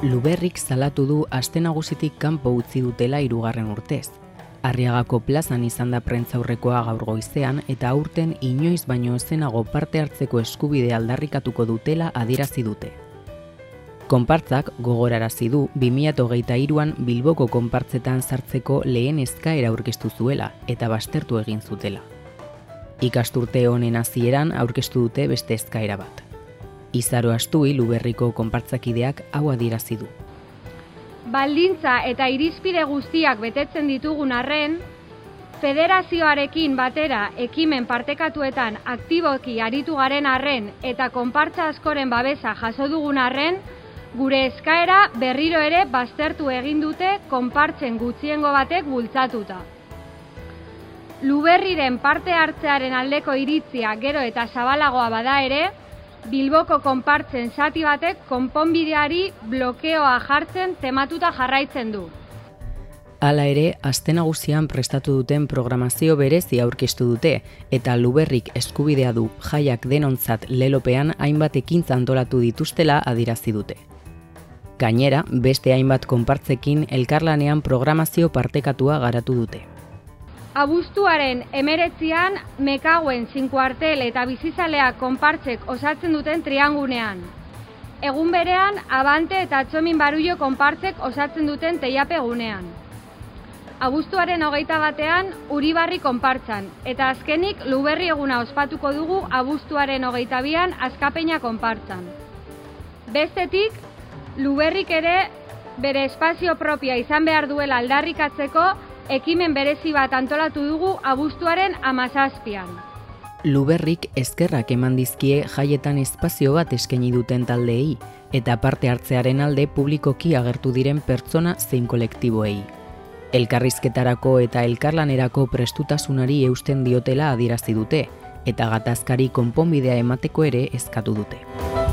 Luberrik salatu du aste nagusitik kanpo utzi dutela 3. urtez. Arriagako plazan izan da prentzaurrekoa gaur goizean eta aurten inoiz baino ezenago parte hartzeko eskubidea aldarrikatuko dutela adierazi dute. Konpartzak gogorarazi du 2023an Bilboko konpartzetan sartzeko lehen eskaera aurkeztu zuela eta baztertu egin zutela. Ikasturte honen hasieran aurkeztu dute beste eskaera bat. Izaro Astui Luberriko konpartzakideak hau adierazi du. Baldintza eta irizpide guztiak betetzen ditugun arren, federazioarekin batera ekimen partekatuetan aktiboki aritu garen arren eta konpartza askoren babesa jaso dugun arren, gure eskaera berriro ere baztertu egin dute konpartzen gutxiengo batek bultzatuta. Luberriren parte hartzearen aldeko iritzia gero eta zabalagoa bada ere, Bilboko konpartzen zati batek konponbideari blokeoa jartzen tematuta jarraitzen du. Hala ere, aste nagusian prestatu duten programazio berezi aurkeztu dute eta Luberrik eskubidea du jaiak denontzat lelopean hainbat ekintza antolatu dituztela adierazi dute. Gainera, beste hainbat konpartzekin elkarlanean programazio partekatua garatu dute. Abuztuaren 19an Mekaguen 5 kuartel eta Bizizaleak konpartzek osatzen duten triangunean. Egun berean Abante eta Txomin Barullo konpartzek osatzen duten teiapegunean. Abuztuaren 21an Uribarri konpartzan eta azkenik Luberri eguna ospatuko dugu abuztuaren 22an Azkapeña konpartzan. Bestetik, Luberrik ere bere espazio propioa izan behar duela aldarrikatzeko ekimen berezi bat antolatu dugu abuztuaren 17an. Luberrik eskerrak eman dizkie jaietan espazio bat eskaini duten taldeei eta parte hartzearen alde publikoki agertu diren pertsona zein kolektiboei. Elkarrizketarako eta elkarlanerako prestutasunari eusten diotela adierazi dute eta gatazkari konponbidea emateko ere eskatu dute.